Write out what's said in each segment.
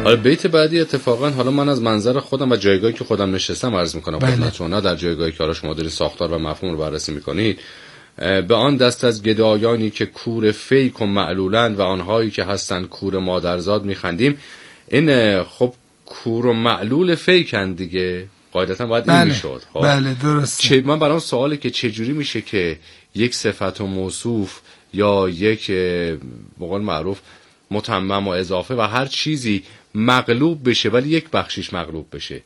حالا بیت بعدی اتفاقا حالا من از منظر خودم و جایگاهی که خودم نشستم عرض میکنم خدمتتون، نه در جایگاهی که حالا شما دارید ساختار و مفهوم رو بررسی میکنید. به آن دست از گدایانی که کور فیک و معلولند و آنهایی که هستند کور مادرزاد میخندیم. این خب کور و معلول فیکن دیگه، قاعدتا باید این میشد. بله درسته. من برام سواله که چجوری میشه که یک صفت و موصوف یا یک به قول معروف متمم و اضافه و هر چیزی مغلوب بشه ولی یک بخشیش مغلوب بشه،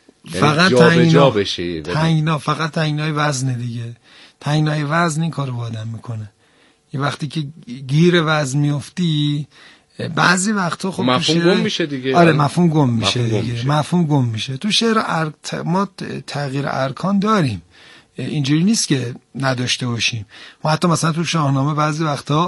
فقط جا بشه. فقط تنگنای وزن دیگه. تنگنای وزن این کارو با آدم میکنه. یه وقتی که گیر وزن میفتی بعضی وقتا خب مفهوم گم میشه دیگه. آره مفهوم گم میشه دیگه. مفهوم گم میشه. تو شعر ما تغییر ارکان داریم، اینجوری نیست که نداشته باشیم. ما حتی مثلا تو شاهنامه بعضی وقتا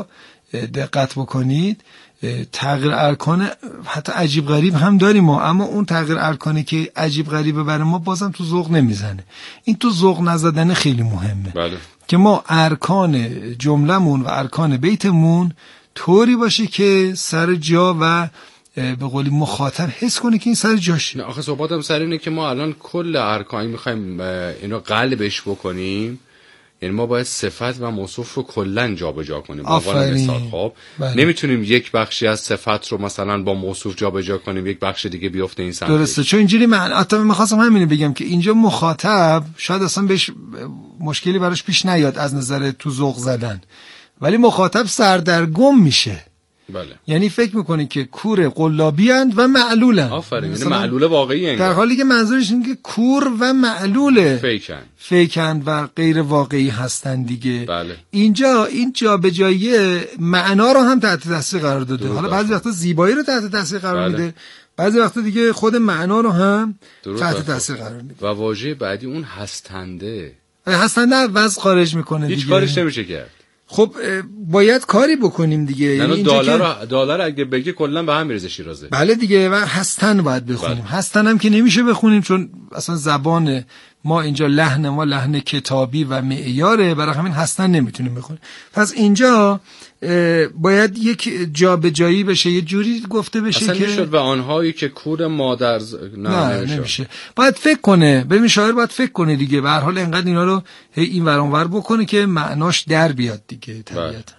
دقت بکنید تغییر ارکان حتی عجیب غریب هم داریم ما، اما اون تغییر ارکانی که عجیب غریبه برای ما بازم تو ذوق نمیزنه. این تو ذوق نزدن خیلی مهمه. بله. که ما ارکان جمله‌مون و ارکان بیتمون طوری باشه که سر جا و به قولی مخاطب حس کنه که این سر جاشه. آخه صحبتم سر اینه که ما الان کل ارکانی میخوایم اینو قلبش بکنیم، یعنی ما باید صفت و موصوف رو کلن جابجا کنیم. آفرین. خب بله. نمیتونیم یک بخشی از صفت رو مثلا با موصوف جابجا کنیم یک بخش دیگه بیفته این سمت. درسته. چون اینجوری من حتی می‌خواستم همینو بگم که اینجا مخاطب شاید اصلا بهش مشکلی براش پیش نیاد از نظر تو ذوق زدن، ولی مخاطب سردرگم میشه. بله. یعنی فکر میکنه که کور قلابی اند و معلولن. آفرین. یعنی معلول واقعی انگار. در حالی که منظورش اینه که کور و معلوله فیکن و غیر واقعی هستن دیگه. بله. اینجا این جابجایی معنا رو هم تحت تاثیر قرار داده. حالا بعضی وقتا زیبایی رو تحت تاثیر قرار میده، بعضی وقتا دیگه خود معنا رو هم تحت تاثیر قرار میده. و واژه بعدی اون هستنده وضع خارج میکنه دیگه. هیچ کارش نمیشه کرد. خب باید کاری بکنیم دیگه. یعنی دلار اگه بگی کلا به هم میرزه شیرازه. بله دیگه. و هستن باید بخونیم. بله. هستن هم که نمیشه بخونیم چون اصلا زبان ما اینجا لحن کتابی و معیاره، برای همین هستن نمیتونیم بخونیم. پس اینجا باید یک جابجایی بشه، یه جوری گفته بشه اصلا که میشد به آنهایی که کور مادر نه نمیشه. باید فکر کنه. ببین شاعر باید فکر کنه دیگه. به هر حال انقدر اینا رو این ور اون ور بکنه که معناش در بیاد دیگه طبیعتا.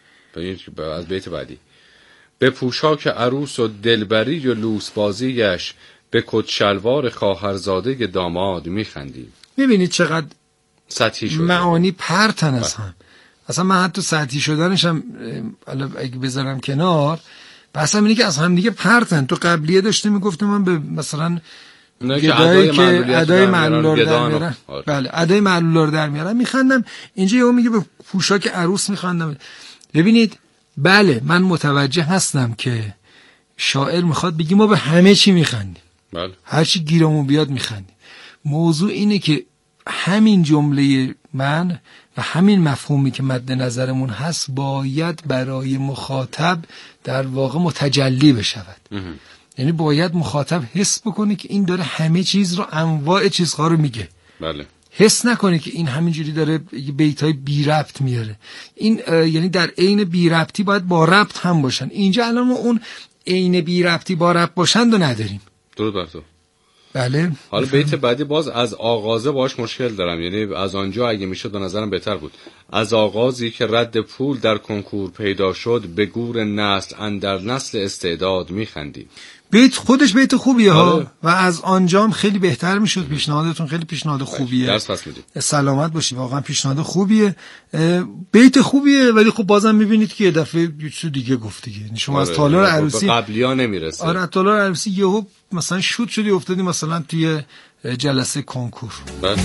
از بیت بعدی: به پوشاک عروس و دلبری و لوس بازیش به کت شلوار خواهرزاده داماد میخندیم. میبینید چقدر سطحی شده، معانی پرتن از هم. اصلا من حتی سطحی شدنش هم اگه بذارم کنار، بس هم اینه که از هم دیگه پرتن. تو قبلیه داشته میگفتم من به مثلا گدایی که ادای معلولار در میارن، بله ادای معلولار در میارن میخندم. اینجا یهو میگه به پوشاک عروس میخندم. ببینید بله من متوجه هستم که شاعر میخواد بگی ما به همه چی میخندیم، بله هر چی گیرمون بیاد میخندیم. موضوع اینه که همین جمله من و همین مفهومی که مد نظرمون هست باید برای مخاطب در واقع متجلی بشود. یعنی باید مخاطب حس بکنه که این داره همه چیز رو، انواع چیزها رو میگه. بله. حس نکنه که این همینجوری داره بیتای بی ربط میاره. این یعنی در عین بی ربطی باید با ربط هم باشن. اینجا الان ما اون عین بی ربطی با ربط باشن رو نداریم. درود بر تو. بله. حالا بیت بعدی باز از آغازه باش مشکل دارم، یعنی از آنجا اگه میشد به نظرم بهتر بود. از آغازی که رد پول در کنکور پیدا شد به گور نسل اندر نسل استعداد میخندی. بیت خودش بیت خوبیه ها و از آنجام خیلی بهتر میشد. پیشنهادتون خیلی پیشنهاد خوبیه. درس پس میدید. سلامت باشی. واقعا پیشنهاد خوبیه. بیت خوبیه ولی خب بازم میبینید که یه دفعه یه چیز دیگه گفت دیگه. شما از تالار عروسی قبلیا نمیرسه. آره تالار عروسی یهو مثلا شوت شدی افتادی مثلا توی جلسه کنکور. بله.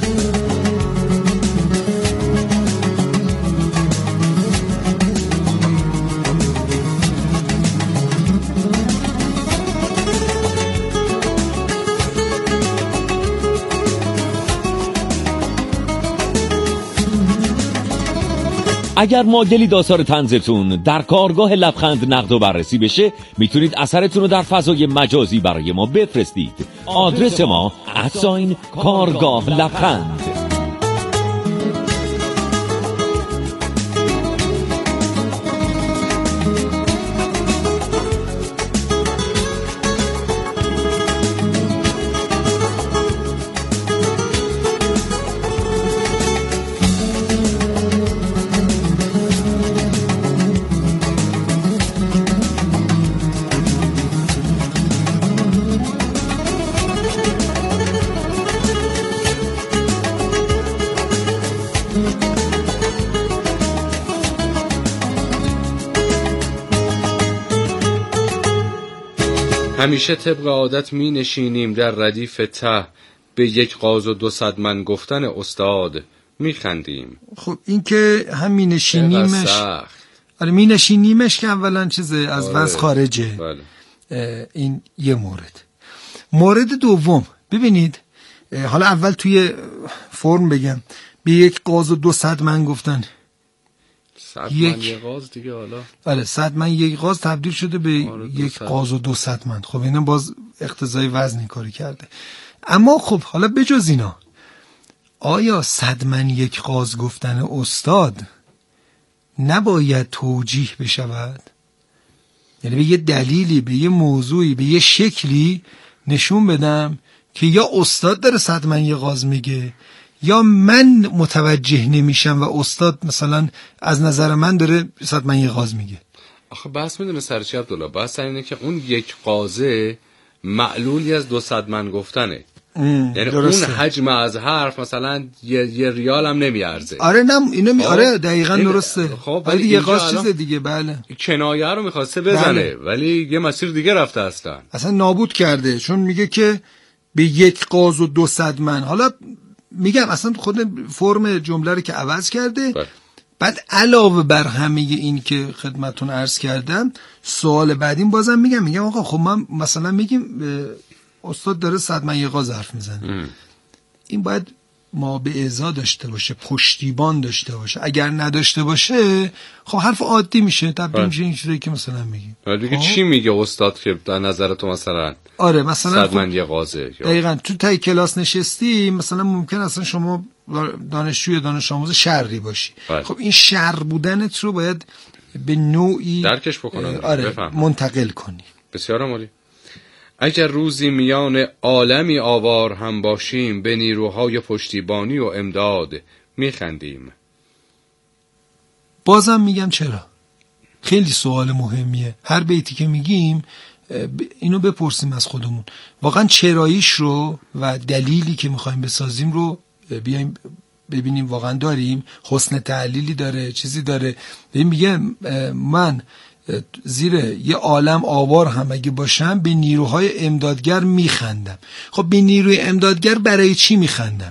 اگر مایلید آثار طنزتون در کارگاه لبخند نقد و بررسی بشه، میتونید اثرتون رو در فضای مجازی برای ما بفرستید. آدرس ما @کارگاه لبخند. همیشه طبق عادت می نشینیم در ردیف ته، به یک قاز و 200 من گفتن استاد می خندیم. خب این که هم می نشینیمش، آره می نشینیمش که اولا چیزه از وضع خارجه. بله. این یه مورد دوم، ببینید حالا اول توی فرم بگم، به یک قاز و 200 من گفتن 100 من یک قاز دیگه، حالا بله 100 من یک قاز تبدیل شده به یک قاز و 200 من. خب اینا باز اقتضای وزنی کاری کرده. اما خب حالا بجز اینا، آیا 100 من یک قاز گفتن استاد نباید توجیه بشود؟ یعنی به یه دلیلی، به یه موضوعی، به یه شکلی نشون بدم که یا استاد داره 100 من یک قاز میگه، یا من متوجه نمیشم و استاد مثلا از نظر من داره 100 من یک قاز میگه. آخه بحث میدونه سرچی عبدالله، بحث اینه که اون یک قازه معلولی از 200 من گفتنه. یعنی درسته. اون حجم از حرف مثلا یه ریال هم نمیارزه. آره نه اینو آره دقیقاً درسته. خب ولی یه قاز چیز دیگه. بله کنایه رو میخواسته بزنه. بله. ولی یه مسیر دیگه رفته اصلا نابود کرده، چون میگه که به یک قاز و 200 من. حالا میگم اصلا خود فرم جمله رو که عوض کرده. بله. بعد علاوه بر همه این که خدمتون عرض کردم، سوال بعدیم بازم میگم آقا خب من مثلا میگیم استاد داره 100 من یک قاز حرف میزنه، این باید ما به ازا داشته باشه، پشتیبان داشته باشه. اگر نداشته باشه خب حرف عادی میشه، تبدیل میشه این چیزی که مثلا میگیم. دیگه چی میگه استاد که در نظر تو مثلا آره مثلا 100 من یک قازه؟ دقیقاً تو تای کلاس نشستی، مثلا ممکن اصلا شما دانشجوی دانش آموز شرقی باشی. خب این شر بودنت رو باید به نوعی درکش بکنن، منتقل کنی. بسیار عالی. اگر روزی میان عالمی آوار هم باشیم، به نیروهای پشتیبانی و امداد میخندیم. بازم میگم چرا؟ خیلی سوال مهمیه. هر بیتی که میگیم اینو بپرسیم از خودمون، واقعا چراییش رو و دلیلی که میخوایم بسازیم رو بیایم ببینیم واقعا داریم، حسن تعلیلی داره، چیزی داره. میگه من زیر یه عالم آوار هم اگه باشم به نیروهای امدادگر میخندم. خب به نیروی امدادگر برای چی میخندم؟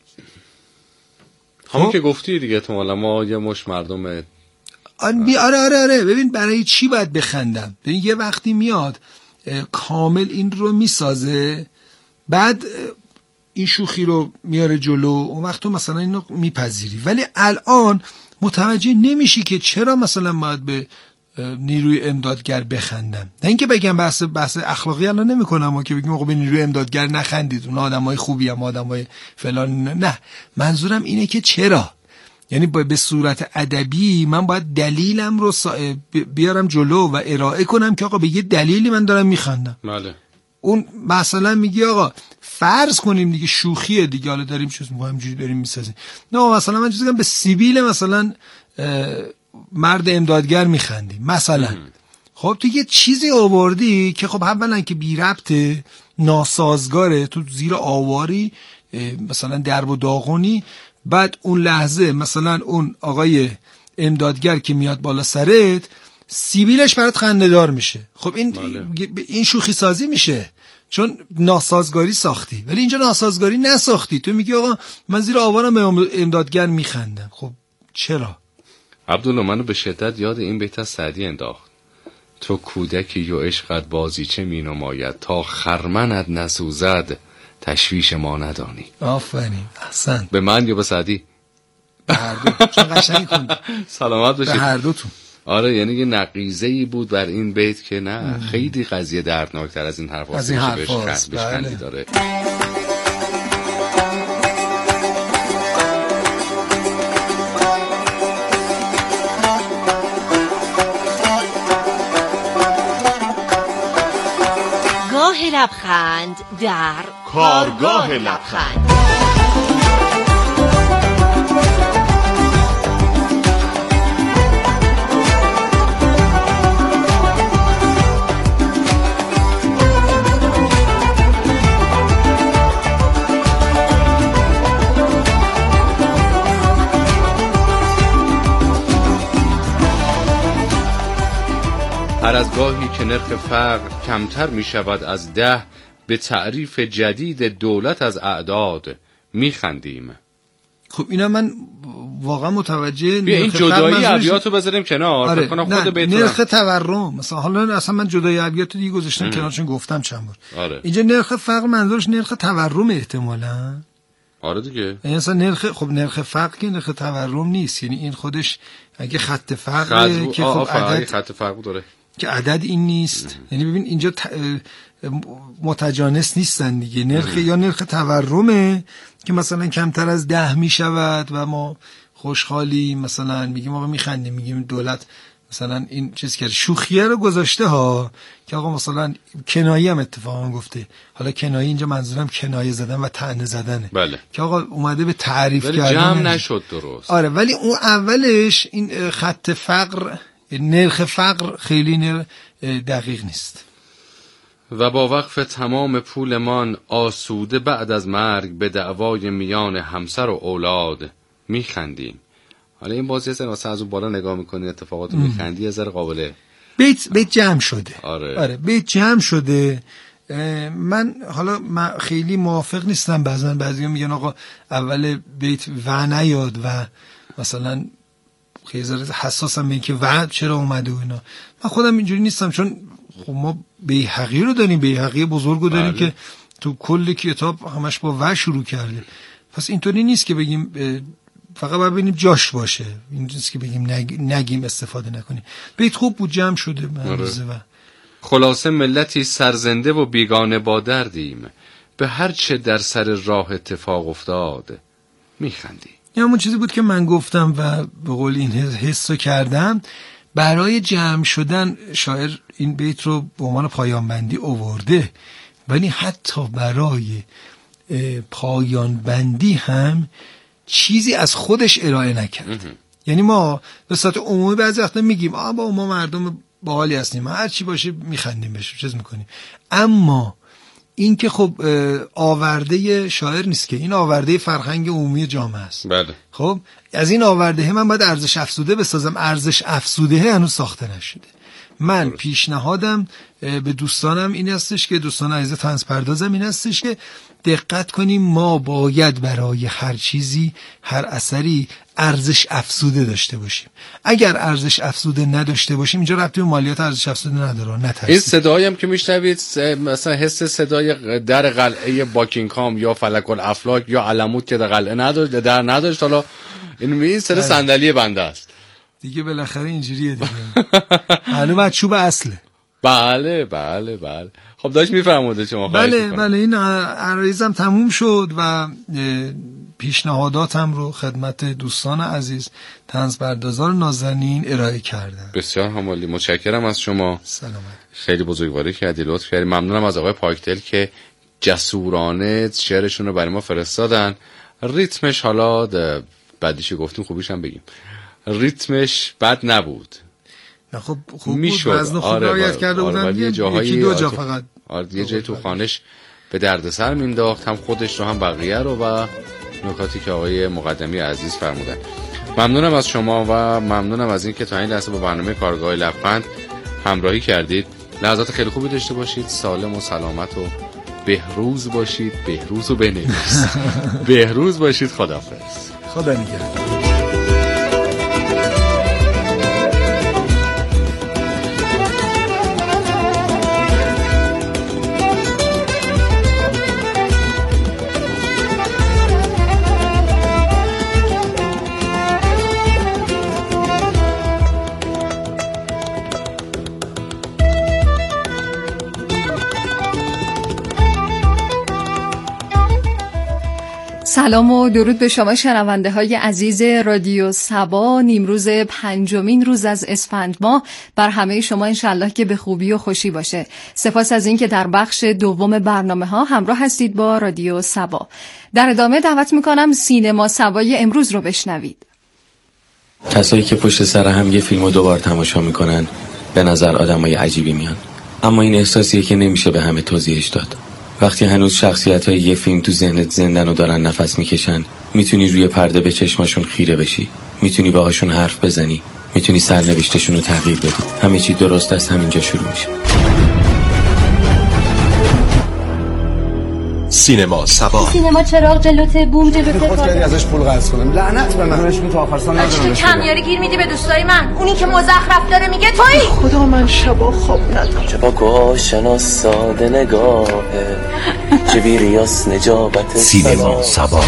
همون که گفتی دیگه، تو ما یه مش مردم آره ببین برای چی باید بخندم؟ ببین یه وقتی میاد کامل این رو میسازه، بعد این شوخی رو میاره جلو، اون وقت تو مثلا اینو میپذیری. ولی الان متوجه نمیشی که چرا مثلا باید به نیروی امدادگر بخندم. نه اینکه بگم بحث اخلاقی الان نمیکنم و که بگیم آقا به نیروی امدادگر نخندید، اون آدمای خوبی هم آدمای فلان. نه، منظورم اینه که چرا، یعنی به صورت ادبی من باید دلیلم رو بیارم جلو و ارائه کنم که آقا به یه دلیلی من دارم میخندم. بله. اون مثلا میگی آقا فرض کنیم دیگه شوخیه دیگه، حالا داریم چیز میگم اینجوری داریم میسازیم، نه مثلا من چیزی میگم به سیبیل مثلا مرد امدادگر میخندیم مثلا. خب تو یه چیزی آوردی که خب اولا که بی ربطه، ناسازگاره، تو زیر آواری مثلا درب و داغونی، بعد اون لحظه مثلا اون آقای امدادگر که میاد بالا سرت سیبیلش برات خنده‌دار میشه. خب این شوخی سازی میشه، چون ناسازگاری ساختی. ولی اینجا ناسازگاری نساختی، تو میگی آقا من زیر آوارم به امدادگر میخندم. خب چرا؟ عبدالله منو به شدت یاد این بیت از سعدی انداخت. تو کودکی و عشقت بازیچه می نماید، تا خرمنت نسوزد تشویش ما ندانی. آفرین، احسن. به من یا به سعدی؟ به هر دو. چون قشنگ خوندی. سلامت باشید. به هر دوتون. آره یعنی یه نقیضه‌ای بود بر این بیت که نه خیلی قضیه دردناکتر از این حرف از این حرف بشکندی داره. گاه لبخند در کارگاه لبخند. هر از گاهی که نرخ فقر کمتر می شود از 10 به تعریف جدید دولت از اعداد می خندیم. خب اینا من واقعا متوجه بیا این جدایی ابیاتو بذاریم کنار. آره. فکر کنم خود بیت نرخ تورم مثلا، حالا اصلا من جدایی ابیاتو دیگه گذاشتم کنار چون گفتم چند بار. آره. اینجا نرخ فقر منظورش نرخ تورم احتمالاً. آره دیگه. یعنی اصلا نرخ فقر که نرخ تورم نیست، یعنی این خودش اگه خط فقر که خب عدد خط فقر داره که عدد این نیست. یعنی ببین اینجا متجانس نیستن دیگه. نرخ یا نرخ تورمه که مثلا کمتر از 10 می شود و ما خوشحالی مثلا میگیم آقا میخندیم، میگیم دولت مثلا این چیز کرد، شوخیه رو گذاشته ها که آقا مثلا کنایی هم اتفاقا گفته. حالا کنایی اینجا منظورم کنایه زدن و طعنه زدنه. بله. که آقا اومده به تعریف کردن جمع نشد درست. آره ولی اون اولش این خط فقر، نرخ فقر خیلی دقیق نیست. و با وقف تمام پولمان آسوده بعد از مرگ به دعوای میان همسر و اولاد میخندیم. حالا این بازی از از اون بالا نگاه میکنی اتفاقات میخندی یه ذره قابله. بیت جمع شده. آره بیت جمع شده. من خیلی موافق نیستم. بعضیا میگن آقا اول بیت و نیاد و مثلا خیلی حساسم به این که و چرا اومده و اینا. من خودم اینجوری نیستم، چون خب ما بیهقی رو داریم، بیهقی بزرگ رو داریم که تو کل کتاب همش با و شروع کرده. پس اینطوری نیست که بگیم فقط باید ببینیم جاش باشه، این نیست که بگیم نگیم استفاده نکنیم. بیت خوب بود، جمع شده مریضه. و خلاصه ملتی سرزنده و بیگانه با دردیم، به هر چه در سر راه اتفاق افتاد میخندیم. این همون چیزی بود که من گفتم و به قول این حسو کردم. برای جمع شدن شاعر این بیت رو به عنوان پایان بندی آورده، ولی حتی برای پایان بندی هم چیزی از خودش ارائه نکرد. یعنی ما به صورت عمومی بعضی وقتا میگیم با ما مردم باحالی هستیم، هر چی باشه میخندیم بهش، چیز میکنیم. اما این که خب آورده شاعر نیست که، این آورده فرهنگ عمومی جامعه است. بله. خب از این آورده من باید ارزش افزوده بسازم. ارزش افزوده هنوز ساخته نشده. من پیشنهادم به دوستانم این هستش که دوستان عزیز طنز پردازم این هستش که دقت کنیم ما باید برای هر چیزی، هر اثری ارزش افزوده داشته باشیم. اگر ارزش افزوده نداشته باشیم، اینجا ربطی به مالیات ارزش افزوده نداره. نترسید. این صدایی هم که میشنوید مثلا حس صدای در قلعه باکینگهام یا فلک الافلاک یا علموت که در قلعه نداشت، حالا این سر صندلی بنده است دیگه. بالاخره اینجوریه دیگه. معلومه چوب اصله. بله. خب داشت میفرموده شما. بله این عرایزم تموم شد و پیشنهاداتم رو خدمت دوستان عزیز طنز پردازان نازنین ارائه کردم. بسیار همالی، متشکرم از شما. سلامت. خیلی بزرگواری کردی، لطف کردی. ممنونم از آقای پاکدل که جسورانه شعرشون رو برای ما فرستادن. ریتمش حالا بعدیش گفتیم، خوبیش هم بگیم، ریتمش بد نبود. نه خب خوب بود، وزن خوب رعایت کرده بودن. یکی دو جا فقط یه جای تو خانش به دردسر مینداخت، هم خودش رو هم بقیه رو، و نکاتی که آقای مقدمی عزیز فرمودن. ممنونم از شما و ممنونم از این که تا این لحظه با برنامه کارگاه لبخند همراهی کردید. لحظات خیلی خوبی داشته باشید، سالم و سلامت و بهروز باشید. بهروز و بنویس. بهروز باشید. خداحافظ. خدا نگهدار. سلام و درود به شما شنونده های عزیز رادیو سبا. نیمروز 5 روز از اسفند ماه بر همه شما انشالله که به خوبی و خوشی باشه. سپاس از این که در بخش دوم برنامه ها همراه هستید با رادیو سبا. در ادامه دعوت میکنم سینما سبای امروز رو بشنوید. کسایی که پشت سر هم یه فیلمو دوبار تماشا میکنن به نظر آدمای عجیبی میان، اما این احساسیه که نمیشه به همه توضیحش داد. وقتی هنوز شخصیت‌های یه فیلم تو ذهنت زندن و دارن نفس میکشن، میتونی روی پرده به چشماشون خیره بشی، میتونی باهاشون حرف بزنی، میتونی سرنوشتشون رو تغییر بدی. همه چی درست از همینجا شروع میشه. سینما سبا. سینما چراغ جلوته بوم جلوته. خود کردی ازش پول قرض کنم. لعنت به من. رشمی تا آخر سال ندارم. کمیاری گیر میدی به دوستای من. اونی که مزخرف داره میگه تویی. خدا من شبا خواب ندارم. چه با گوشنا ساده نگاهه. چه بیریاس نجابت سینما سبا.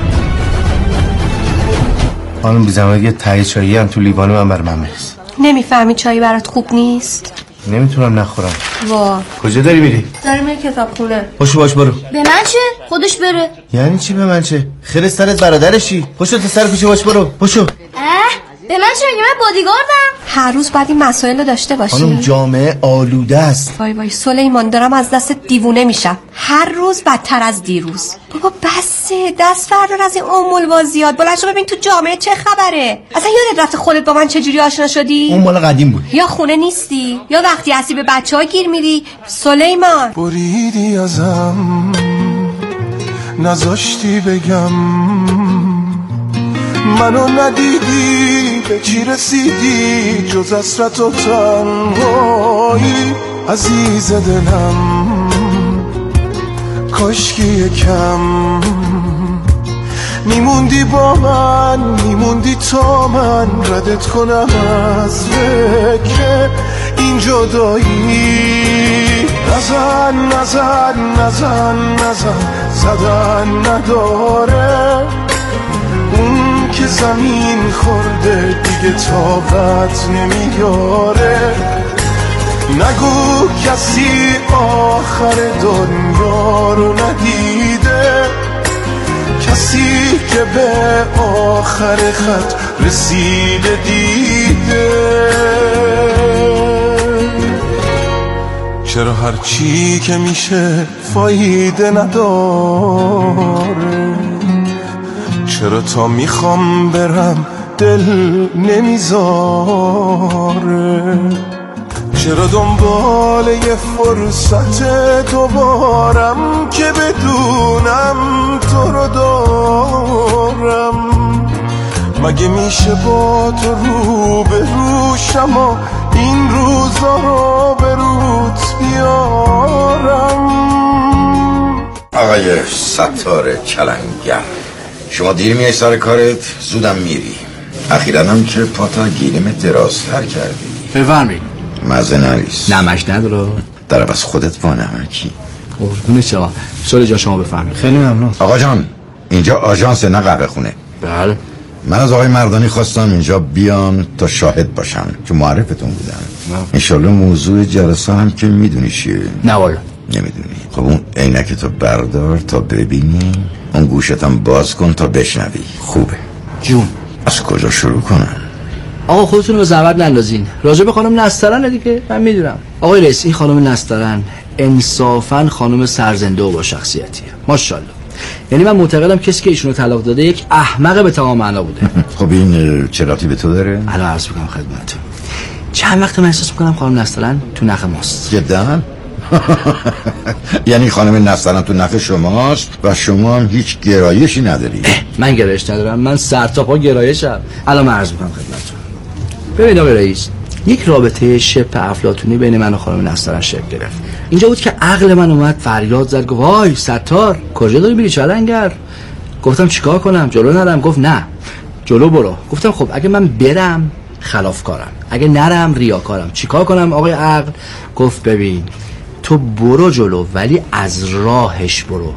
خانم بیزمانی یه ته چایی هم تو لیوان من بر من بریز. نمیفهمی چایی برات خوب نیست؟ نمیتونم نخورم. وا. کجا داری میری؟ دارم میرم کتابخونه. باش برو. به من چه؟ خودش بره. یعنی چی به من چه؟ خیر سرت برادرشی. پاشو تا سر کوچه باش برو. پاشو. به من چه؟ من بادیگاردم. هر روز باید این مسائل رو داشته باشی. خانم جامعه آلوده است. وای سلیمان دارم از دست دیوونه میشم. هر روز بدتر از دیروز. بابا بسه، دست بردار از این امول بازیات. بلند شو ببین تو جامعه چه خبره. اصلا یادت رفته خودت با من چجوری آشنا شدی؟ اون مال قدیم بود. یا خونه نیستی یا وقتی هستی به بچه‌ها گیر میری. سلیمان بریدی ازم نذاشتی بگم منو ندیدی به چی رسیدی جز حسرت و تنهایی عزیز دلم کاشکی یکم میموندی با من میموندی تا من ردت کنم از فکر این جدایی نزن زدن نداره اون که زمین خورده دیگه طاقت نمیاره نگو کسی آخر دنیا رو ندیده کسی که به آخر خط رسیده دیده چرا هر چی که میشه فایده نداره چرا تا میخوام برم دل نمیذاره چرا دنبال یه فرصت دوبارم که بدونم تو رو دارم مگه میشه با تو رو به روشم و این روزا رو به روت بیارم آقای ستاره کلنگر شما دیر میای سر کارت زودم میری اخیراً هم که پاتا گیریم درازتر کردی بفرمایید مزه نریست نمک نداره در بس خودت با نمکی قربون شما سوال جان شما بفرمایید خیلی ممنون آقا جان اینجا آژانس نه قهوه خونه بله من از آقای مردانی خواستم اینجا بیان تا شاهد باشم که معرفتون بودم انشالله موضوع جلسه هم که میدونی چیه نه والا نمیدونی خب اون عینک تو بردار تا ببینی اون گوشتم باز کن تا بشنوی خوبه جون از کجا شروع کنم آقا خودتون رو زحمت نندازین راجع به خانم نسترن دیگه من میدونم آقای رئیس این خانم نسترن انصافا خانم سرزنده و با شخصیتیه ماشاءالله یعنی من معتقدم کسی که ایشونو طلاق داده یک احمق به تمام معنا بوده خب این چه ربطی به تو داره الان عرض میکنم خدمتتون چند وقت من احساس میکنم خانم نسترن تو نخ ماست جدا یعنی خانم نسترن تو نخ شماست و شما هم هیچ گرایشی نداری من گرایش ندارم من سر تا پا گرایشم الان من عرض میکنم خدمتتون ببین آقای رئیس یک رابطه شبه افلاطونی بین من و خانم نسترن شکل گرفت اینجا بود که عقل من اومد فریاد زد گفت وای ستار کجا داری میری چلنگر گفتم چیکار کنم جلو نرم گفت نه جلو برو گفتم خب اگه من برم خلافکارم اگه نرم ریاکارم چیکار کنم آقای عقل گفت ببین تو برو جلو ولی از راهش برو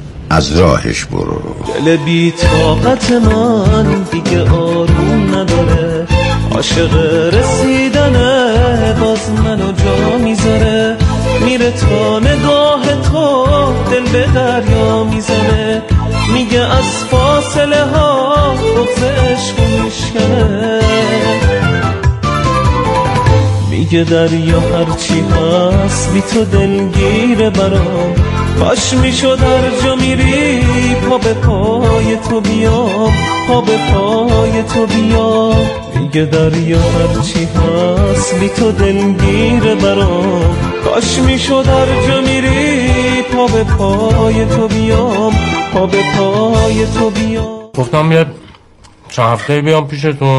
دل بی طاقت من دیگه آروم نداره عاشق رسیدنه باز منو جا میذاره میره تا نگاه تو دل به دریا میزنه میگه از فاصله ها بغض عشق میشکنه میگه دریا هرچی هست بی تو دلگیره برام کاش میشد هر جا میری پا به پای تو بیام پا به پای تو بیام میگه دریا هرچی هست بی تو دلگیره برام کاش میشد هر جا میری پا به پای تو بیام پا به پای تو بیام گفتم یه چند هفته بیام پیشتون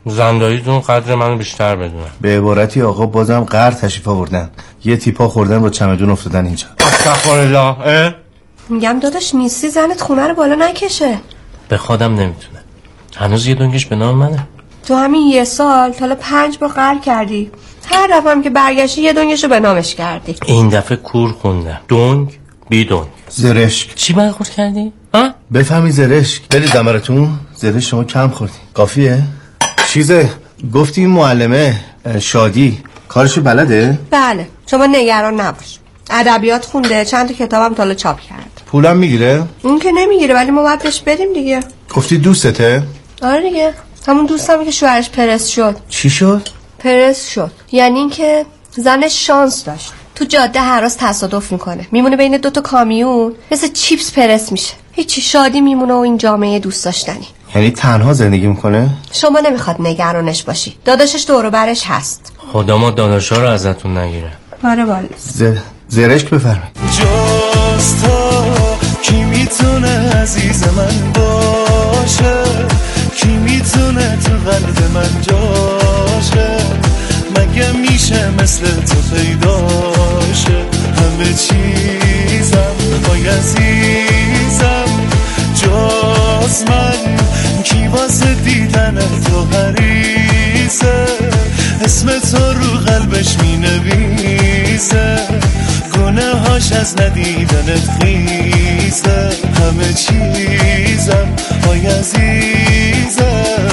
زنداییتون قدر منو بیشتر بدونه. به عبارتی آقا بازم قهر تشریف آوردن، یه تیپا خوردن با چمدون افتادن اینجا. استغفرالله. میگم داداش نیستی زنت خونه رو بالا نکشه. به خودم نمیتونه. هنوز یه دنگش به نام منه. تو همین یه سال تا 5 بار قهر کردی، هر دفعه هم که برگشتی یه دنگشو به نامش کردی. این دفعه کور خوندم. دنگ بی دنگ. زرشک. چی برخورد کردی؟ ها؟ بفهمی زرشک. برید دمرتون. زرشک شما کم خوردی. کافیه؟ چیزه گفتی این معلمه شادی کارشو بلده؟ بله، شما نگران نباش. ادبیات خونده، چند تا کتابم تا حالا چاپ کرد. پولم میگیره؟ اون که نمیگیره، ولی ما باید بهش بدیم دیگه. گفتی دوستته؟ آره دیگه، همون دوستم که شوهرش پرس شد. چی شد؟ پرس شد یعنی اینکه زنش شانس داشت، تو جاده هراس تصادف میکنه، میمونه بین 2 تا کامیون، مثل چیپس پرس میشه، هیچی، شادی میمونه و این جامعه دوست داشتنی. یعنی تنها زندگی میکنه؟ شما نمیخواد نگرانش باشی، داداشش دور و برش هست. خدا ما داداشا رو ازتون نگیره. آره والا. زرشک بفرمایید. جز تو کی میتونه عزیز من باشه، کی میتونه تو قلب من جاشه، مگه میشه مثل تو پیداشه، همه چیزم وای عزیزم، جز من کی واسه دیدن تو حریصه، اسم تو رو قلبش مینویسه، گناه هاش از ندیدنت خیزه، همه چیزم وای عزیزم.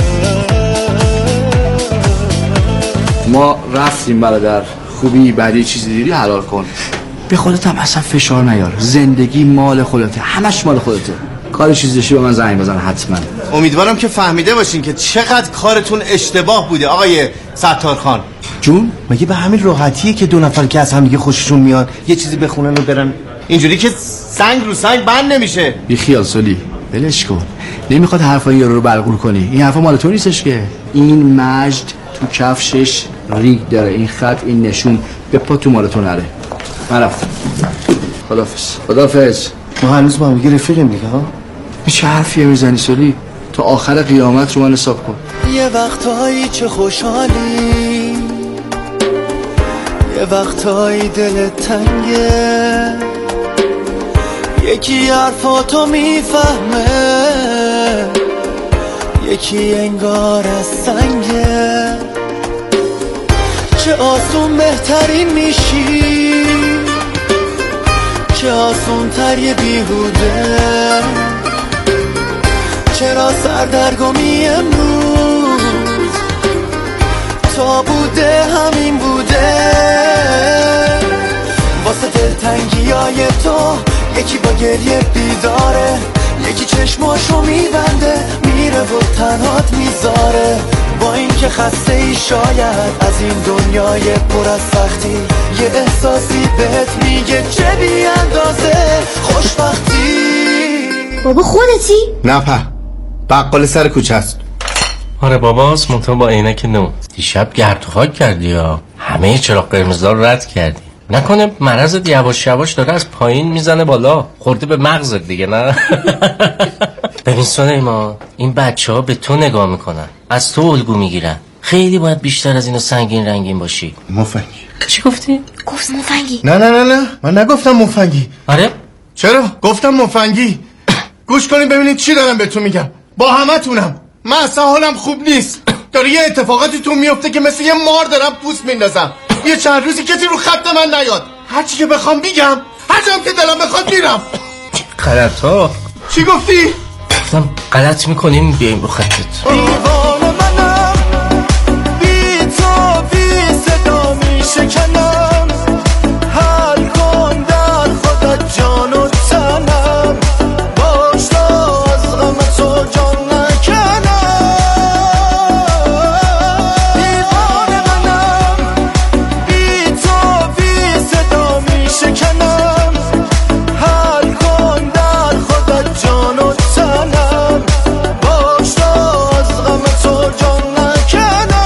ما رفتیم برادر، خوبی بعدی چیزی دیدی حلال کن، به خودت هم اصلا فشار نیار، زندگی مال خودته، همش مال خودته، کار چیزی داشتی به من زنگ بزن حتما. امیدوارم که فهمیده باشین که چقدر کارتون اشتباه بوده آقای ستارخان. جون مگه به همین راحتیه که 2 نفر که از هم دیگه خوششون میاد یه چیزی بخونن و برن؟ اینجوری که سنگ رو سنگ بند نمیشه. بی خیال سالی، ولش کن، نمیخواد حرفای یارو رو بلغور کنی، این حرفا مال تو نیستش که. این مجد تو کفشش ریگ داره، این خط، این نشون، به پا تو مال تو نره. من رفتم. خدافظ. ما هنوز با هم دیگه رفیقیم دیگه ها. چه حرفیه میزنی سالی؟ تا آخر قیامت رو من حساب کن. یه وقتایی چه خوشحالی، یه وقتایی دلت تنگه، یکی حرفاتو میفهمه، یکی انگار از سنگه، چه آسون بهترین میشی، چه آسون تر یه بیهوده، چرا سردرگمی امروز تا بوده همین بوده، واسه دلتنگی های تو یکی با گریه بیداره، یکی چشماشو میبنده میره و تنهات میذاره، با اینکه خسته ای شاید از این دنیای پر از سختی، یه احساسی بهت میگه چه بی اندازه خوشبختی. بابا خودتی؟ نه بقال سر کوچه است. آره باباست، منطقه با عینک نو. دیشب گرد و خاک کردی یا همه چراغ قرمزا رو رد کردی، نکنه مرضت یواش یواش داره از پایین میزنه بالا، خورده به مغزت دیگه نه؟ ببین سلیمان، این بچه ها به تو نگاه میکنن، از تو الگو میگیرن، خیلی باید بیشتر از اینو سنگین رنگین باشی. مفنگی. چی گفتی؟ گفت مفنگی. نه من نگفتم مفنگی. آره؟ چرا؟ گفتم مفنگی. گوش کنید ببینید چی دارم بهتون میگم. با همتونم من اصلا حالم خوب نیست، داره یه اتفاقاتی تو میفته که مثل یه مار دارم پوست میندازم، یه چند روزی کسی رو خط من نیاد، هرچی که بخوام میگم، هر جام که دلم بخواد میرم. غلط ها. چی گفتی؟ گفتم غلط میکنیم بیایم رو خطت. دیوانه منم، بی تو بی صدا میشکنم، حل کن در خودت جان و تنم، باش تا از غم تو جان نکنم. دیوانه منم، بی تو بی صدا میشکنم، حل کن در خودت جان و تنم، باش تا از غم تو جان نکنم.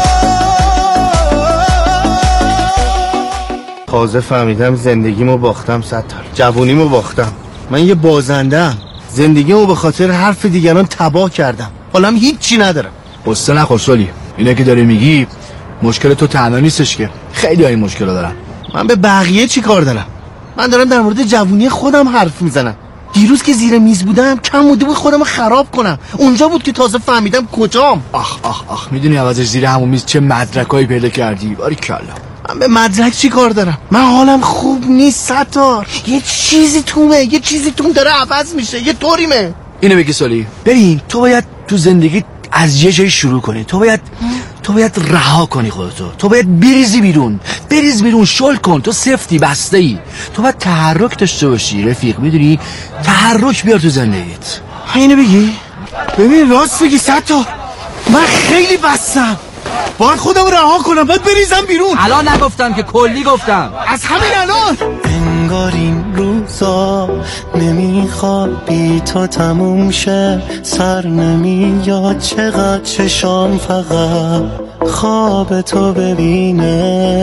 تازه فهمیدم زندگیمو باختم ستار، جوونیمو باختم. من یه بازنده‌ام، زندگیمو به خاطر حرف دیگران تباه کردم، حالم هیچی ندارم. قصه نخور سالی، اینا که داری میگی مشکل تو تنها نیستش که خیلی های مشکل دارن. من به بقیه چی کار دارم؟ من دارم در مورد جوونی خودم حرف میزنم. دیروز که زیر میز بودم کم مونده بود خودم خراب کنم. اونجا بود که تازه فهمیدم کجام. آخ میدونی عوضش زیر همون میز چه مدرکایی پیدا کردی؟ باریکلا. من به مدرک چی کار دارم؟ من حالم خوب نیست ستار. یه چیزی توم داره عوض میشه. یه طوریمه. اینو بگی سالی. ببین تو باید تو زندگی از یه جایی شروع کنی. تو باید رها کنی خودتو. تو باید بریز بیرون شل کن. تو سفتی بسته ای. تو باید تحرک داشته باشی رفیق. میدونی تحرک بیار تو زندگیت. اینو بگی؟ ببین راست بگی ستار. من خیلی بستم. باید خودم رها کنم. باید بریزم بیرون. الان نگفتم که کلی گفتم. از همین الان. انگار این روزا نمیخواد بی تو تموم شه. سر نمیاد چقدر چشام فقط خواب تو ببینه.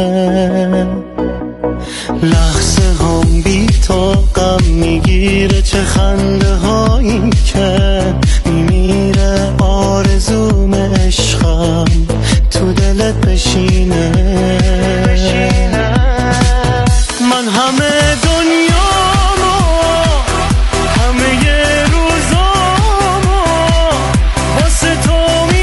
لحظه هم بی تو غم میگیره. چه خنده هایی که میمیره. آرزوم عشقم تو دلت بشینه. من همه دنیامو همه روزامو واسه تو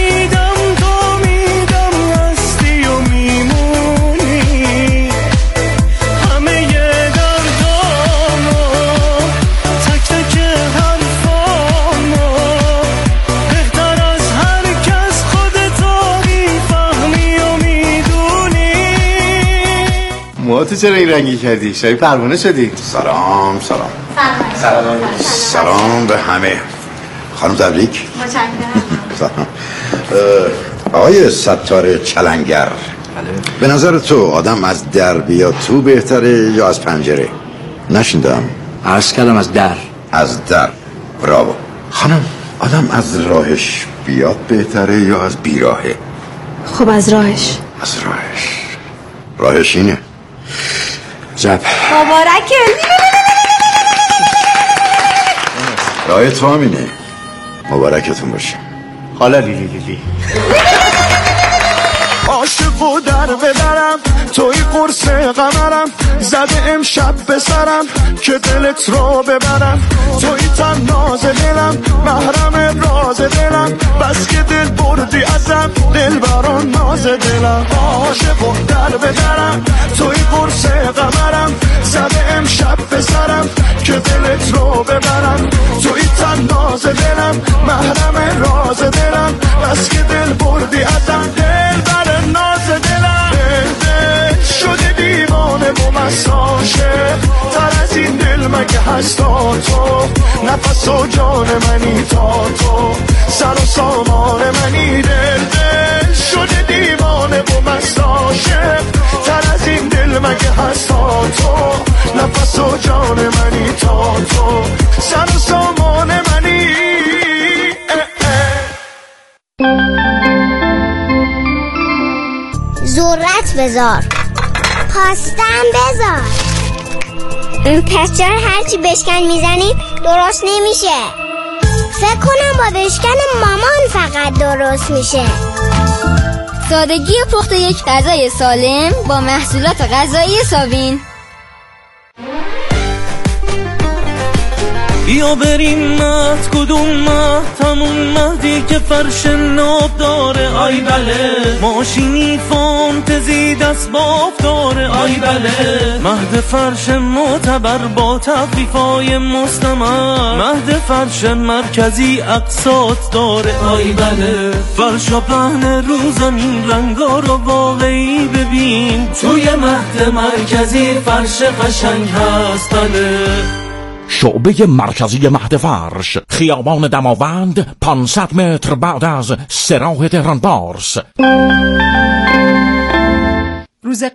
میدم هستی و میمونی. همه دردامو تک تک حرفامو بهتر از هر کس خودتو میفهمی و میدونی. موهاتو چرا این رنگی کردی؟ شبیه پروانه شدی. سلام به همه. خانم تبریک. متشکرم. آقای ستار چلنگر، به نظر تو آدم از در بیاد تو بهتره یا از پنجره؟ نشیندم. عرض کردم از در. براو. خانم، آدم از راهش بیاد بهتره یا از بیراهه؟ خب از راهش. راهش اینه. جب مبارکه. راه تو هم اینه. مبارکتون باشه. حالا لیلی عاشق و در ببرم توی قرص قمرم. زده امشب به سرم که دلت رو ببرم. توی تن ناز دلم محرم راز دلم. بس که دل بردی ازم دل بران ناز دلم. عاشق و در ببرم توی قرص قمرم. زده امشب به سرم که دلت رو ببرم. توی تن ناز دلم محرم راز دلم. بس که دل بردی ازم دل بران ناز دلم. دل شده دیوانه و مساشه. تر از این دل مگه هستا تو. نفس و جان منی تا تو. سر و سامان منی. دل شده دیوانه و مساشه. تر از این دل مگه هستا تو. نفس و جان منی تا تو. سر و سامان منی. ذرت بذار پاستم بذار. پس چرا هرچی بشکن میزنی درست نمیشه؟ فکر کنم با بشکن مامان فقط درست میشه. سادگی پخت یک غذای سالم با محصولات غذایی ساوین. بیا بریم مهد کدوم مهد همون مهدی که فرش ناب داره. آی بله ماشینی فانتزی دست باف داره. آی بله مهد فرش معتبر با تخفیفای مستمر. مهد فرش مرکزی اقساط داره. آی بله فرش و پهن رو زمین رنگا رو واقعی ببین. توی مهد مرکزی فرش قشنگ هست. بله شعبه مرکزی مهد فرش، خیابان دماوند، 500 متر بعد از سراح تهران پارس. روز